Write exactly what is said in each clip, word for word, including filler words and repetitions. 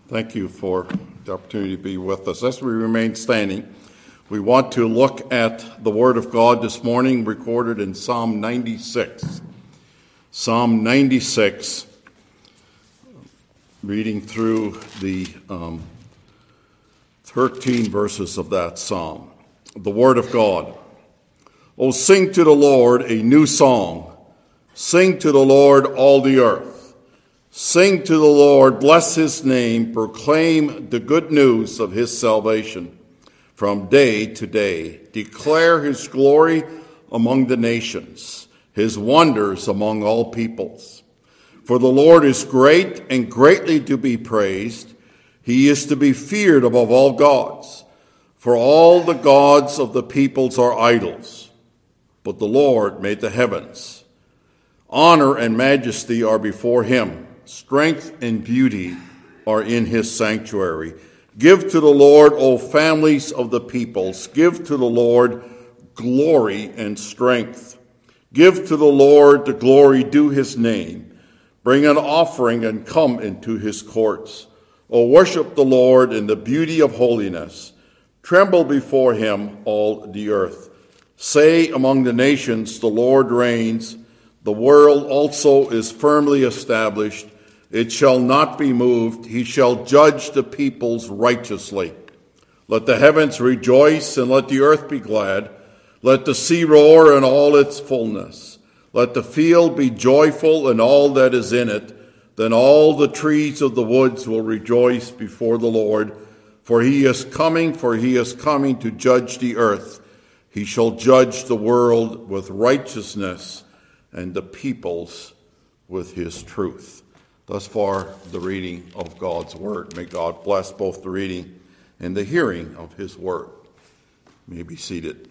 Thank you for the opportunity to be with us. As we remain standing, we want to look at the Word of God this morning, recorded in Psalm ninety-six. Psalm ninety-six, reading through the um, thirteen verses of that psalm. The Word of God. O sing to the Lord a new song. Sing to the Lord all the earth. Sing to the Lord, bless his name, proclaim the good news of his salvation from day to day. Declare his glory among the nations, his wonders among all peoples. For the Lord is great and greatly to be praised. He is to be feared above all gods. For all the gods of the peoples are idols, but the Lord made the heavens. Honor and majesty are before him. Strength and beauty are in his sanctuary. Give to the Lord, O families of the peoples. Give to the Lord glory and strength. Give to the Lord the glory due his name. Bring an offering and come into his courts. O worship the Lord in the beauty of holiness. Tremble before him, all the earth. Say among the nations, the Lord reigns. The world also is firmly established. It shall not be moved. He shall judge the peoples righteously. Let the heavens rejoice and let the earth be glad. Let the sea roar in all its fullness. Let the field be joyful and all that is in it. Then all the trees of the woods will rejoice before the Lord. For he is coming, for he is coming to judge the earth. He shall judge the world with righteousness and the peoples with his truth. Thus far, the reading of God's word. May God bless both the reading and the hearing of his word. You may be seated.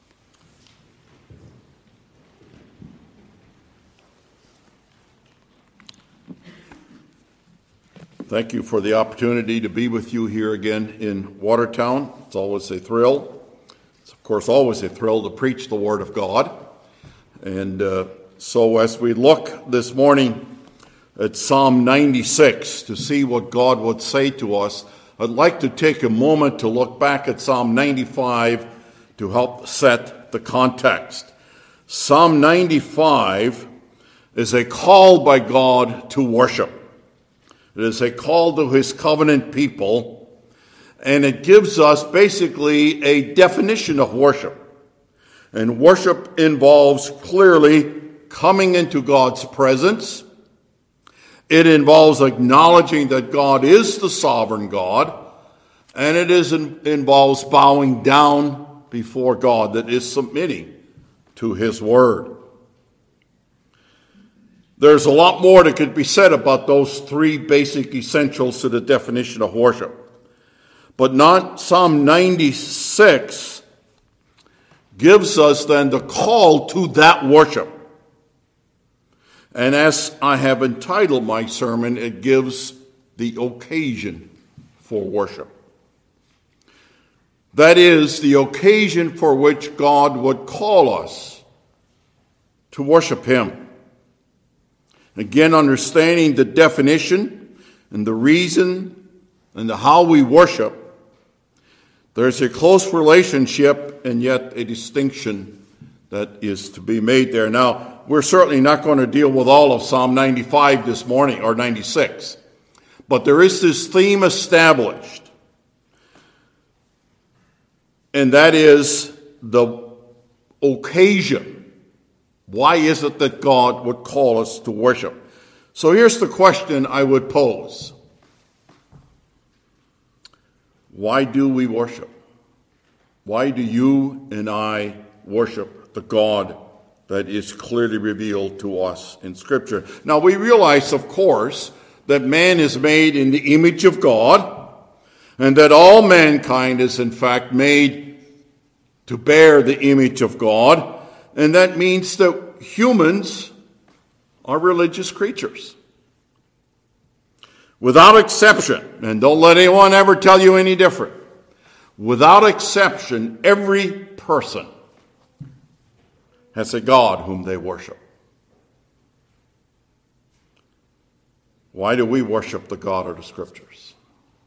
Thank you for the opportunity to be with you here again in Watertown. It's always a thrill. It's, of course, always a thrill to preach the word of God. And uh, so as we look this morning at Psalm ninety-six to see what God would say to us, I'd like to take a moment to look back at Psalm ninety-five to help set the context. Psalm ninety-five is a call by God to worship. It is a call to his covenant people, and it gives us basically a definition of worship. And worship involves clearly coming into God's presence. It involves acknowledging that God is the sovereign God, and it is in, involves bowing down before God, that is submitting to his word. There's a lot more that could be said about those three basic essentials to the definition of worship. But not Psalm ninety-six gives us then the call to that worship. And as I have entitled my sermon, it gives the occasion for worship. That is, the occasion for which God would call us to worship him. Again, understanding the definition and the reason and the how we worship, there's a close relationship and yet a distinction that is to be made there. Now, we're certainly not going to deal with all of Psalm ninety-five this morning, or ninety-six. But there is this theme established. And that is the occasion. Why is it that God would call us to worship? So here's the question I would pose. Why do we worship? Why do you and I worship the God that is clearly revealed to us in Scripture? Now, we realize, of course, that man is made in the image of God, and that all mankind is, in fact, made to bear the image of God, and that means that humans are religious creatures. Without exception, and don't let anyone ever tell you any different, without exception, every person has a God whom they worship. Why do we worship the God of the Scriptures?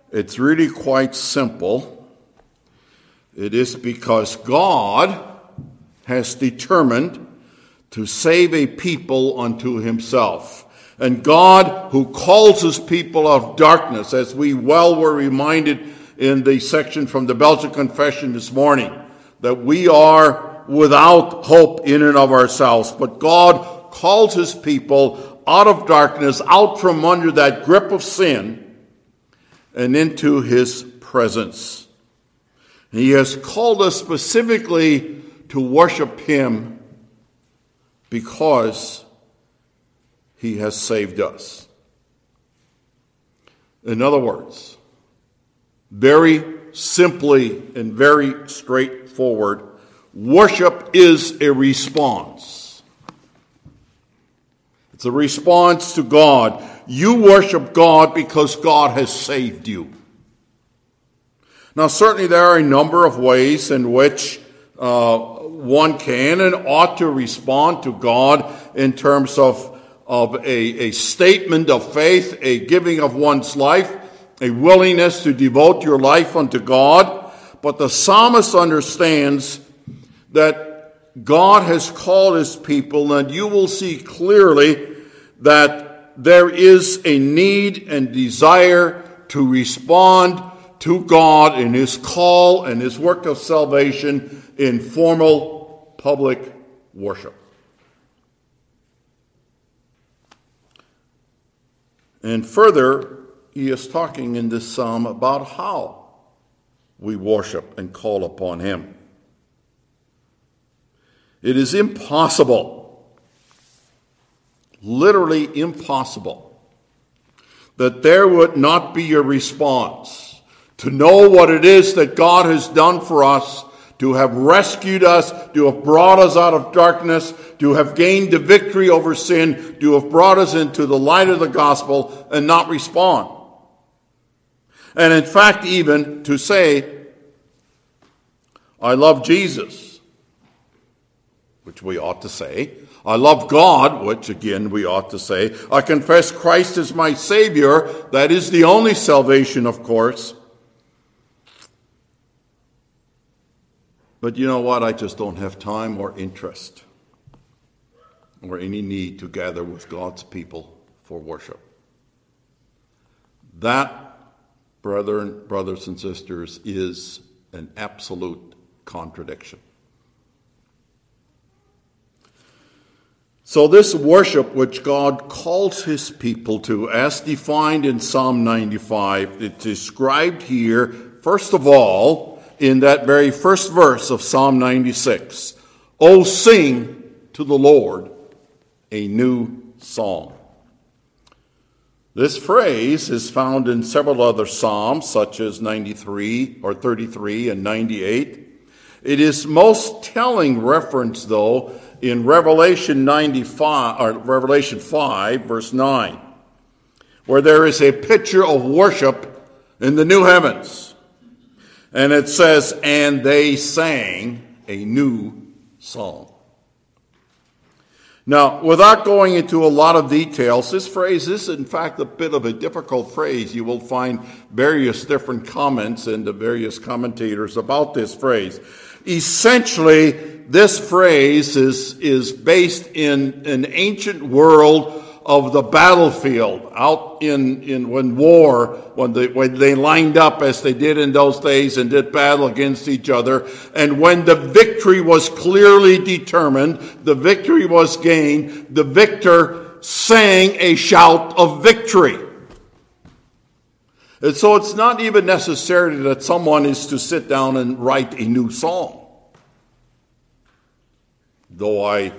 It's really quite simple. It is because God has determined to save a people unto himself. And God, who calls his people of darkness, as we well were reminded in the section from the Belgian Confession this morning, that we are without hope in and of ourselves. But God calls his people out of darkness, out from under that grip of sin, and into his presence. He has called us specifically to worship him because he has saved us. In other words, very simply and very straightforward, worship is a response. It's a response to God. You worship God because God has saved you. Now, certainly there are a number of ways in which uh, one can and ought to respond to God in terms of, of a, a statement of faith, a giving of one's life, a willingness to devote your life unto God. But the psalmist understands that God has called his people, and you will see clearly that there is a need and desire to respond to God in his call and his work of salvation in formal public worship. And further, he is talking in this psalm about how we worship and call upon him. It is impossible, literally impossible, that there would not be a response to know what it is that God has done for us, to have rescued us, to have brought us out of darkness, to have gained the victory over sin, to have brought us into the light of the gospel, and not respond. And in fact, even to say, I love Jesus, which we ought to say. I love God, which again we ought to say. I confess Christ as my Savior. That is the only salvation, of course. But you know what? I just don't have time or interest or any need to gather with God's people for worship. That, brethren, brothers and sisters, is an absolute contradiction. So this worship which God calls his people to, as defined in Psalm ninety-five, it's described here, first of all, in that very first verse of Psalm ninety-six. Oh, sing to the Lord a new song. This phrase is found in several other psalms, such as ninety-three or thirty-three and ninety-eight. It is most telling reference, though, in Revelation ninety-five or Revelation five, verse nine, where there is a picture of worship in the new heavens. And it says, and they sang a new song. Now, without going into a lot of details, this phrase is in fact a bit of a difficult phrase. You will find various different comments in the various commentators about this phrase. Essentially, this phrase is, is based in an ancient world of the battlefield, out in, in when war, when they, when they lined up as they did in those days and did battle against each other. And when the victory was clearly determined, the victory was gained, the victor sang a shout of victory. And so it's not even necessary that someone is to sit down and write a new song. Though I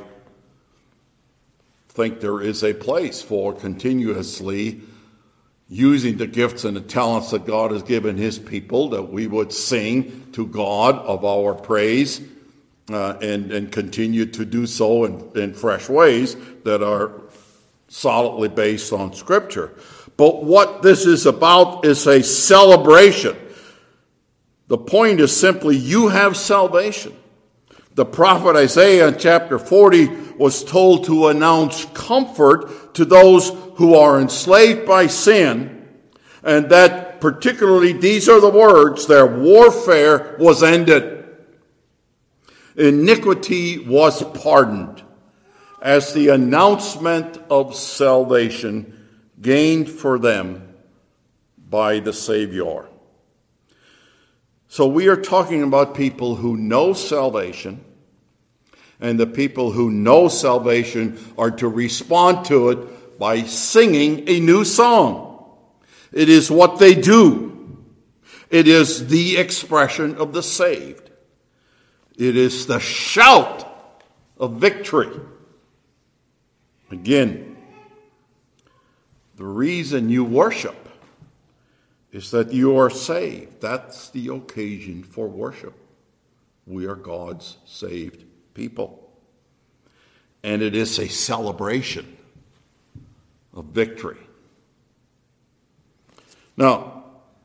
think there is a place for continuously using the gifts and the talents that God has given his people, that we would sing to God of our praise uh, and, and continue to do so in, in fresh ways that are solidly based on Scripture. But what this is about is a celebration. The point is simply, you have salvation. The prophet Isaiah in chapter forty was told to announce comfort to those who are enslaved by sin, And that particularly, these are the words, their warfare was ended. Iniquity was pardoned as the announcement of salvation gained for them by the Savior. So we are talking about people who know salvation, and the people who know salvation are to respond to it by singing a new song. It is what they do. It is the expression of the saved. It is the shout of victory. Again, the reason you worship is that you are saved. That's the occasion for worship. We are God's saved people. And it is a celebration of victory. Now,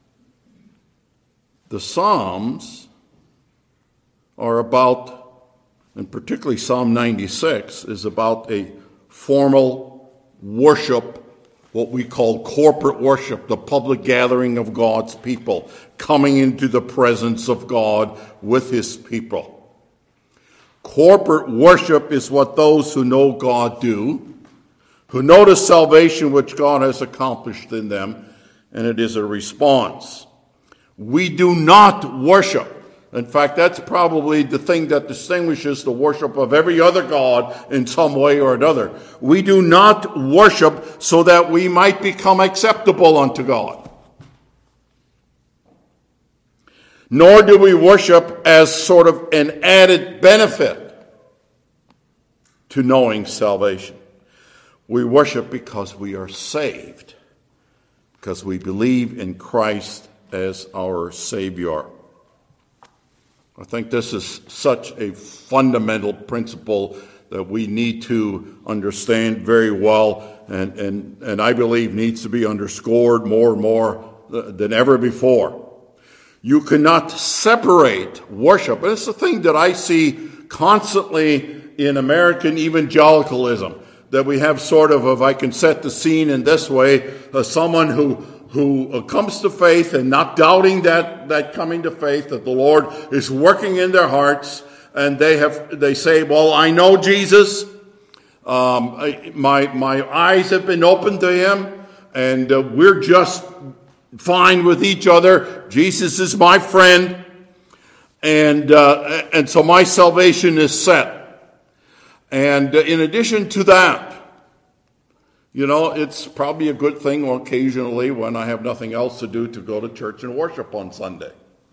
the Psalms are about, and particularly Psalm ninety-six, is about a formal worship, what we call corporate worship, the public gathering of God's people, coming into the presence of God with his people. Corporate worship is what those who know God do, who know the salvation which God has accomplished in them, and it is a response. We do not worship. In fact, that's probably the thing that distinguishes the worship of every other god in some way or another. We do not worship so that we might become acceptable unto God. Nor do we worship as sort of an added benefit to knowing salvation. We worship because we are saved, because we believe in Christ as our Savior. I think this is such a fundamental principle that we need to understand very well, and, and, and I believe needs to be underscored more and more than ever before. You cannot separate worship. And it's the thing that I see constantly in American evangelicalism, that we have sort of, if I can set the scene in this way, uh, someone who who comes to faith and not doubting that, that coming to faith, that the Lord is working in their hearts, and they have they say, well, I know Jesus. Um, I, my, my eyes have been opened to him, and uh, we're just fine with each other. Jesus is my friend, and, uh, and so my salvation is set. And uh, in addition to that, you know, it's probably a good thing occasionally when I have nothing else to do to go to church and worship on Sunday.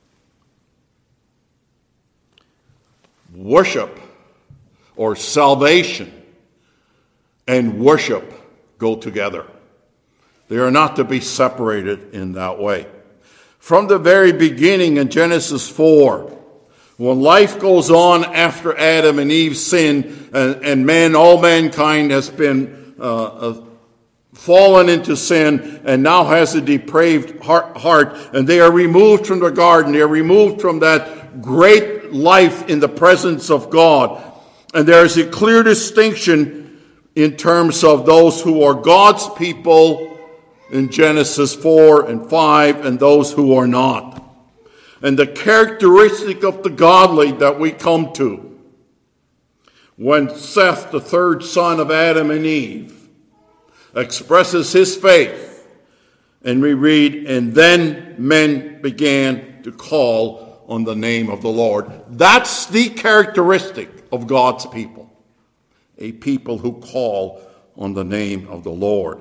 Worship or salvation and worship go together. They are not to be separated in that way. From the very beginning in Genesis four, when life goes on after Adam and Eve sin, and, and man, all mankind has been uh, uh, fallen into sin and now has a depraved heart, heart, and they are removed from the garden. They are removed from that great life in the presence of God. And there is a clear distinction in terms of those who are God's people in Genesis four and five and those who are not. And the characteristic of the godly that we come to when Seth, the third son of Adam and Eve, expresses his faith, and we read, and then men began to call on the name of the Lord. That's the characteristic of God's people, a people who call on the name of the Lord.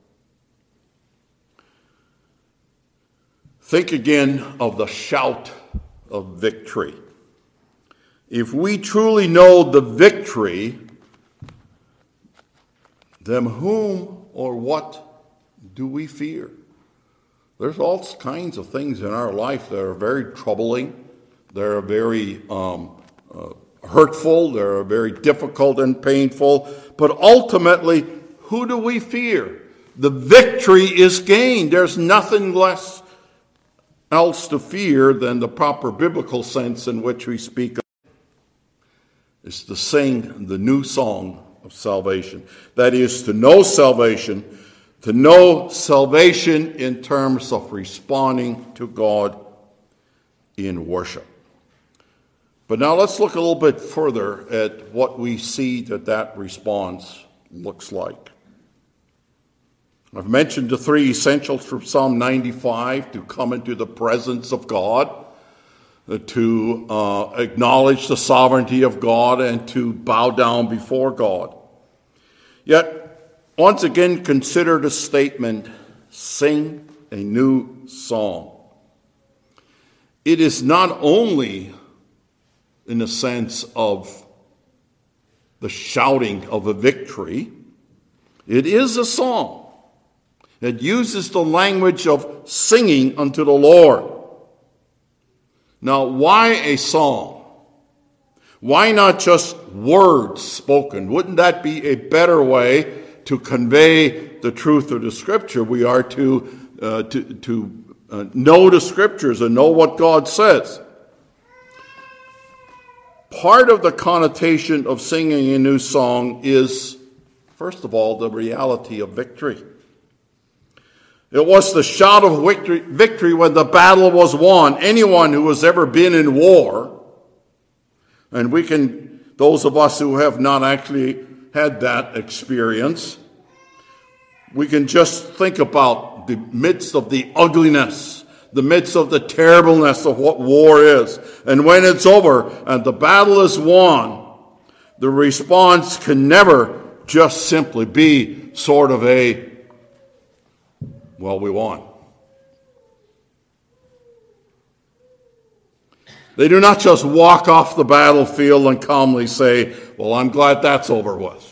Think again of the shout of victory. If we truly know the victory, then whom or what do we fear? There's all kinds of things in our life that are very troubling. They're very um, uh, hurtful. They're very difficult and painful. But ultimately, who do we fear? The victory is gained. There's nothing less else to fear than the proper biblical sense in which we speak of. It's to sing the new song of salvation. That is, to know salvation, to know salvation in terms of responding to God in worship. But now let's look a little bit further at what we see that that response looks like. I've mentioned the three essentials from Psalm ninety-five: to come into the presence of God, to uh, acknowledge the sovereignty of God, and to bow down before God. Yet, once again, consider the statement, sing a new song. It is not only in the sense of the shouting of a victory, it is a song. It uses the language of singing unto the Lord. Now, why a song? Why not just words spoken? Wouldn't that be a better way to convey the truth of the Scripture? We are to uh, to, to uh, know the Scriptures and know what God says. Part of the connotation of singing a new song is, first of all, the reality of victory. It was the shout of victory, victory when the battle was won. Anyone who has ever been in war, and we can, those of us who have not actually had that experience, we can just think about the midst of the ugliness, the midst of the terribleness of what war is. And when it's over and the battle is won, the response can never just simply be sort of a, well, we won. They do not just walk off the battlefield and calmly say, well, I'm glad that's over with.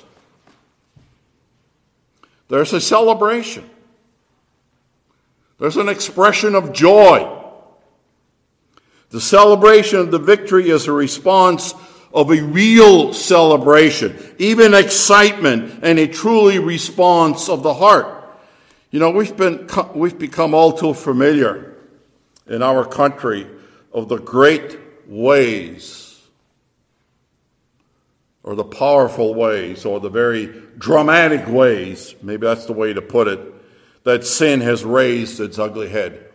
There's a celebration. There's an expression of joy. The celebration of the victory is a response of a real celebration, even excitement, and a truly response of the heart. You know, we've been we've become all too familiar in our country of the great ways, or the powerful ways, or the very dramatic ways, maybe that's the way to put it, that sin has raised its ugly head.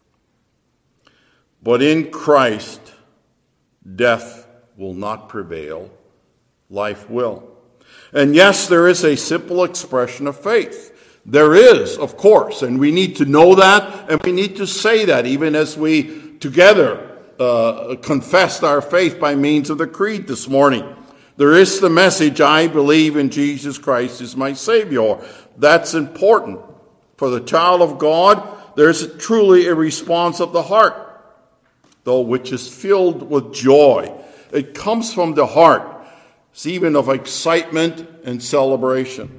But in Christ, death will not prevail, life will. And yes, there is a simple expression of faith. There is, of course, and we need to know that, and we need to say that, even as we together uh, confessed our faith by means of the creed this morning. There is the message, I believe in Jesus Christ as my Savior. That's important. For the child of God, there's truly a response of the heart, though, which is filled with joy. It comes from the heart. It's even of excitement and celebration.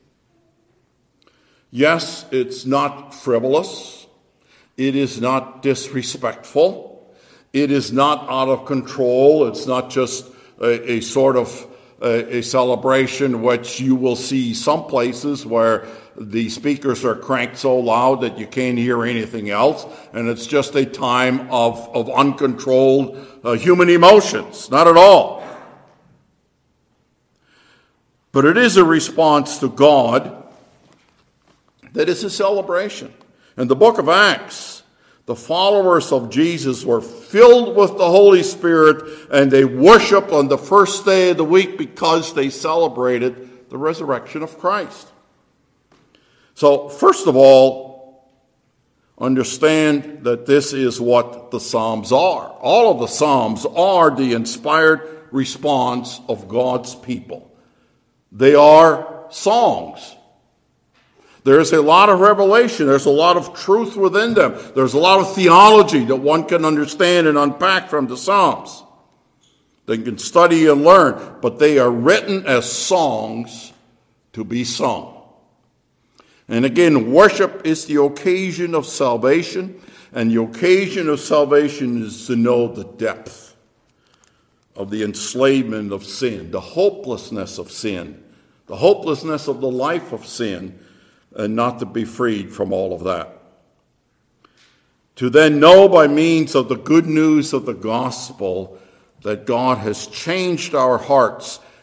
Yes, it's not frivolous. It is not disrespectful. It is not out of control. It's not just a, a sort of a, a celebration which you will see some places where the speakers are cranked so loud that you can't hear anything else, and it's just a time of, of uncontrolled uh, human emotions. Not at all. But it is a response to God that is a celebration. In the book of Acts, the followers of Jesus were filled with the Holy Spirit, and they worshiped on the first day of the week because they celebrated the resurrection of Christ. So, first of all, understand that this is what the Psalms are. All of the Psalms are the inspired response of God's people. They are songs. There's a lot of revelation. There's a lot of truth within them. There's a lot of theology that one can understand and unpack from the Psalms. They can study and learn, but they are written as songs to be sung. And again, worship is the occasion of salvation, and the occasion of salvation is to know the depth of the enslavement of sin, the hopelessness of sin, the hopelessness of the life of sin, and not to be freed from all of that. To then know by means of the good news of the gospel that God has changed our hearts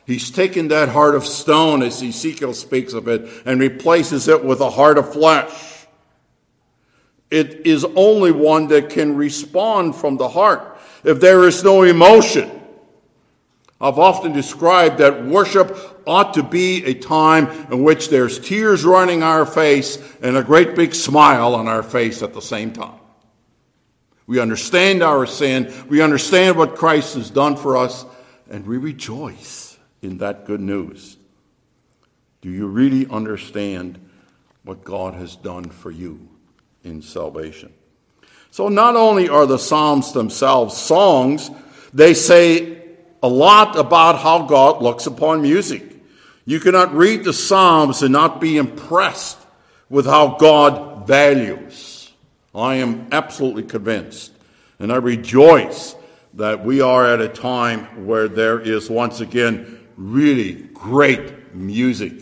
He's taken that heart of stone, as Ezekiel speaks of it, and replaces it with a heart of flesh. It is only one that can respond from the heart. If there is no emotion, I've often described that worship ought to be a time in which there's tears running our face and a great big smile on our face at the same time. We understand our sin, we understand what Christ has done for us, and we rejoice in that good news. Do you really understand what God has done for you in salvation? So not only are the Psalms themselves songs, they say a lot about how God looks upon music. You cannot read the Psalms and not be impressed with how God values. I am absolutely convinced, and I rejoice that we are at a time where there is once again really great music,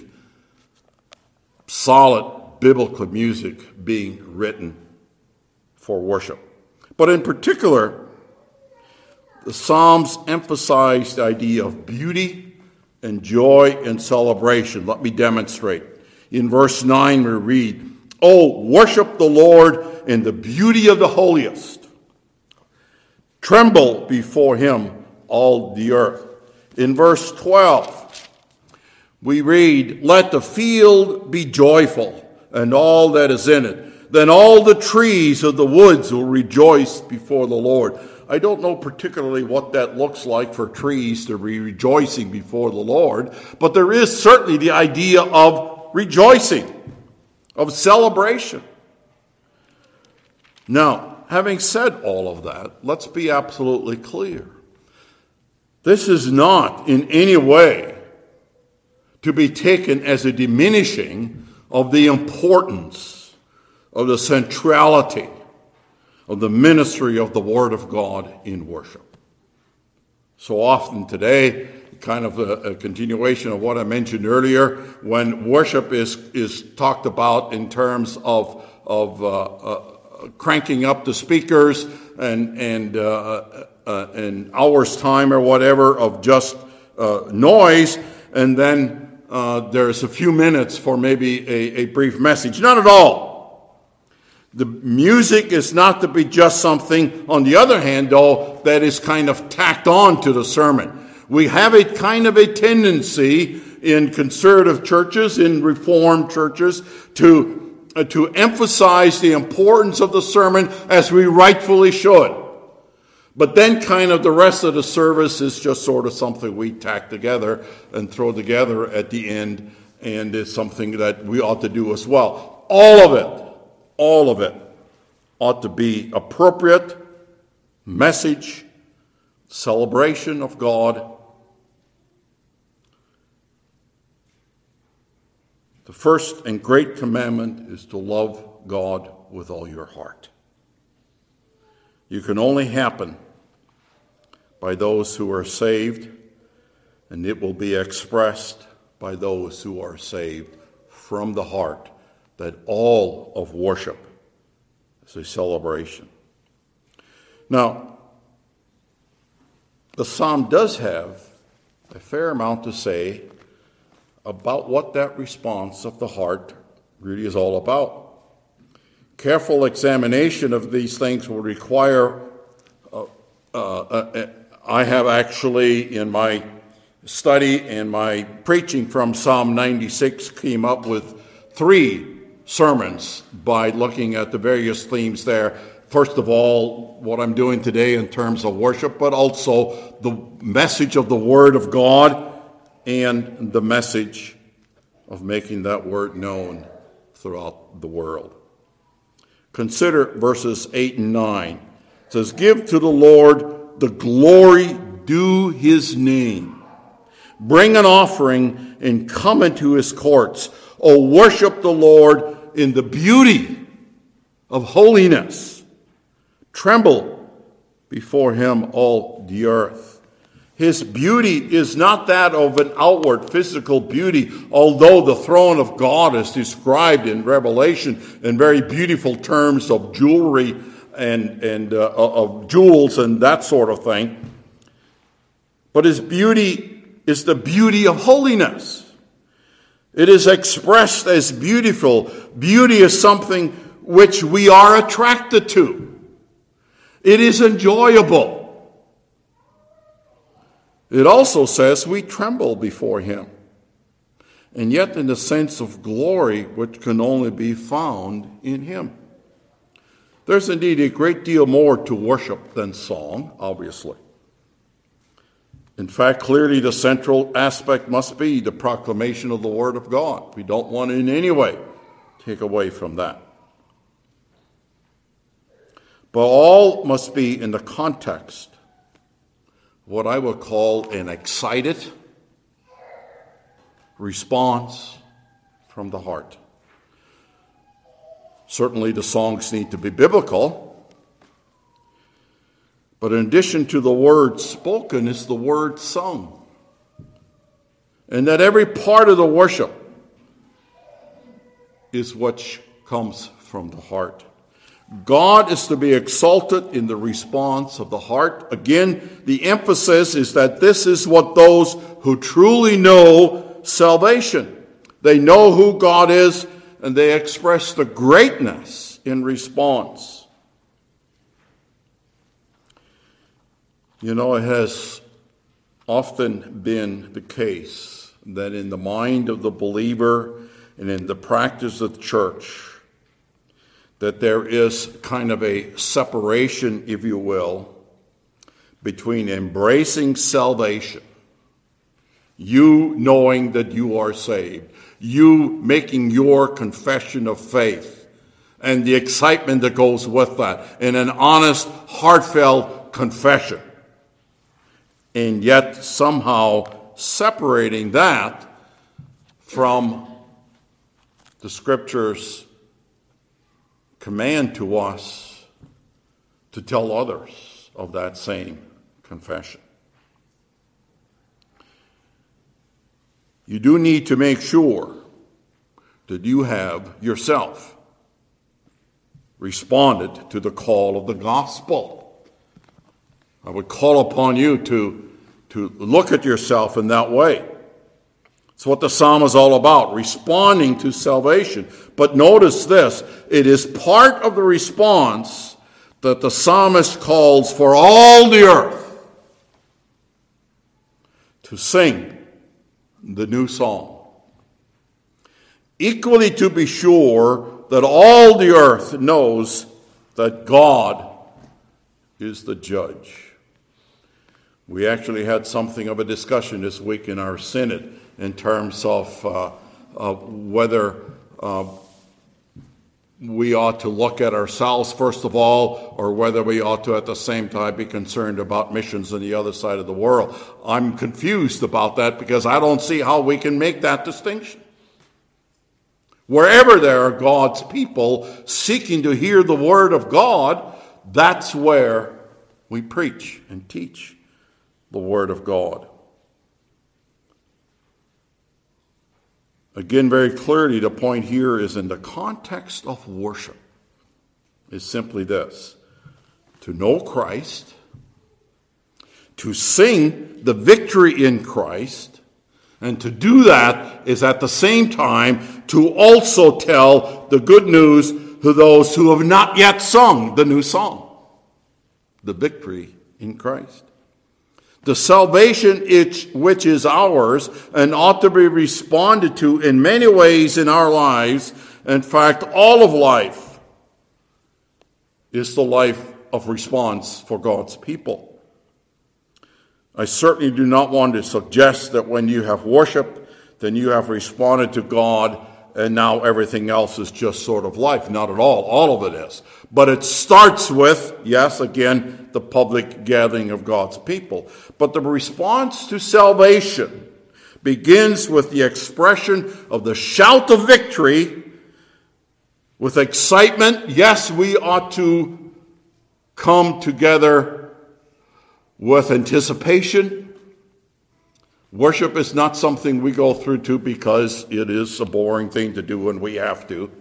solid biblical music being written for worship. But in particular, the Psalms emphasize the idea of beauty and joy and celebration. Let me demonstrate. In verse nine we read, "Oh, worship the Lord in the beauty of the holiest. Tremble before him, all the earth." In verse twelve, we read, "Let the field be joyful, and all that is in it. Then all the trees of the woods will rejoice before the Lord." I don't know particularly what that looks like for trees to be rejoicing before the Lord, but there is certainly the idea of rejoicing, of celebration. Now, having said all of that, let's be absolutely clear. This is not in any way to be taken as a diminishing of the importance of the centrality of the ministry of the Word of God in worship. So often today, kind of a, a continuation of what I mentioned earlier, when worship is, is talked about in terms of, of uh, uh, cranking up the speakers and, and, uh, uh, an hour's time or whatever of just uh, noise, and then uh, there's a few minutes for maybe a, a brief message. Not at all. The music is not to be just something, on the other hand, though, that is kind of tacked on to the sermon. We have a kind of a tendency in conservative churches, in Reformed churches, to, uh, to emphasize the importance of the sermon as we rightfully should. But then kind of the rest of the service is just sort of something we tack together and throw together at the end, and it's something that we ought to do as well. All of it. All of it ought to be appropriate message, celebration of God. The first and great commandment is to love God with all your heart. You can only happen by those who are saved, and it will be expressed by those who are saved from the heart. That all of worship is a celebration. Now, the psalm does have a fair amount to say about what that response of the heart really is all about. Careful examination of these things will require, uh, uh, uh, I have actually in my study and my preaching from Psalm ninety-six came up with three sermons by looking at the various themes there. First of all, what I'm doing today in terms of worship, but also the message of the Word of God and the message of making that Word known throughout the world. Consider verses eight and nine. It says, "Give to the Lord the glory due his name. Bring an offering and come into his courts. O worship the Lord in the beauty of holiness. Tremble before him, all the earth." His beauty is not that of an outward physical beauty, although the throne of God is described in Revelation in very beautiful terms of jewelry and, and uh, of jewels and that sort of thing. But his beauty is the beauty of holiness. It is expressed as beautiful. Beauty is something which we are attracted to. It is enjoyable. It also says we tremble before him. And yet in the sense of glory which can only be found in him. There's indeed a great deal more to worship than song, obviously. In fact, clearly the central aspect must be the proclamation of the Word of God. We don't want to in any way take away from that. But all must be in the context of what I would call an excited response from the heart. Certainly the songs need to be biblical, but in addition to the word spoken is the word sung. And that every part of the worship is what comes from the heart. God is to be exalted in the response of the heart. Again, the emphasis is that this is what those who truly know salvation. They know who God is, and they express the greatness in response. You know, it has often been the case that in the mind of the believer and in the practice of the church, that there is kind of a separation, if you will, between embracing salvation, you knowing that you are saved, you making your confession of faith, and the excitement that goes with that, and an honest, heartfelt confession. And yet somehow separating that from the Scripture's command to us to tell others of that same confession. You do need to make sure that you have yourself responded to the call of the gospel. I would call upon you to, to look at yourself in that way. It's what the psalm is all about, responding to salvation. But notice this, it is part of the response that the psalmist calls for all the earth to sing the new song. Equally to be sure that all the earth knows that God is the judge. We actually had something of a discussion this week in our synod in terms of, uh, of whether uh, we ought to look at ourselves first of all, or whether we ought to at the same time be concerned about missions on the other side of the world. I'm confused about that because I don't see how we can make that distinction. Wherever there are God's people seeking to hear the word of God, that's where we preach and teach the word of God. Again, very clearly, the point here is in the context of worship is simply this: to know Christ, to sing the victory in Christ, and to do that is at the same time to also tell the good news to those who have not yet sung the new song, the victory in Christ. The salvation which is ours and ought to be responded to in many ways in our lives. In fact, all of life is the life of response for God's people. I certainly do not want to suggest that when you have worshiped, then you have responded to God and now everything else is just sort of life. Not at all. All of it is. But it starts with, yes, again, the public gathering of God's people. But the response to salvation begins with the expression of the shout of victory, with excitement. Yes, we ought to come together with anticipation. Worship is not something we go through to because it is a boring thing to do and we have to.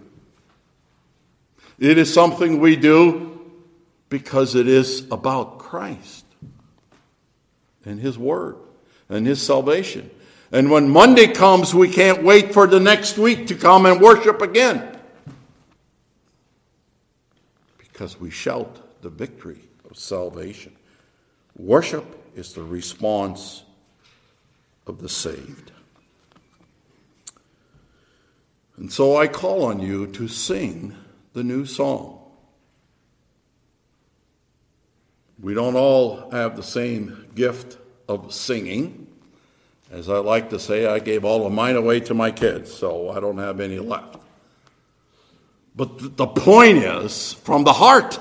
It is something we do because it is about Christ and His Word. and his salvation. And when Monday comes, we can't wait for the next week to come and worship again, because we shout the victory of salvation. Worship is the response of the saved. And so I call on you to sing the new song. We don't all have the same gift of singing. As I like to say, I gave all of mine away to my kids, so I don't have any left. But the point is, from the heart,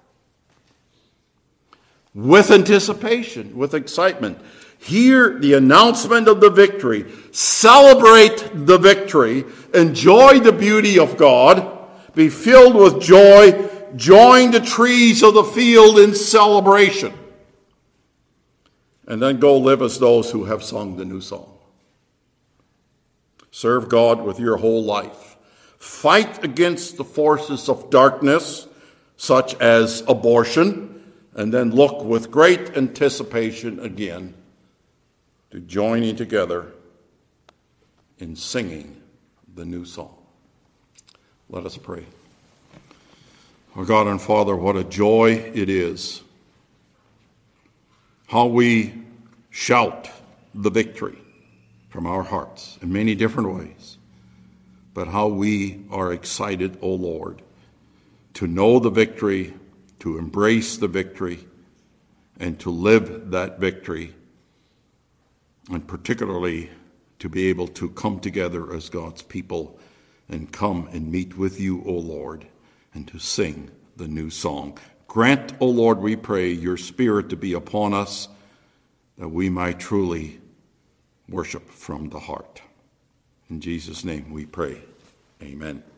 with anticipation, with excitement, hear the announcement of the victory, celebrate the victory, enjoy the beauty of God, be filled with joy, join the trees of the field in celebration, and then go live as those who have sung the new song. Serve God with your whole life. Fight against the forces of darkness, such as abortion, and then look with great anticipation again to joining together in singing the new song. Let us pray. Our God and Father, what a joy it is how we shout the victory from our hearts in many different ways, but how we are excited, O Lord, to know the victory, to embrace the victory, and to live that victory, and particularly to be able to come together as God's people and come and meet with you, O Lord, and to sing the new song. Grant, O Lord, we pray, your Spirit to be upon us, that we might truly worship from the heart. In Jesus' name we pray. Amen.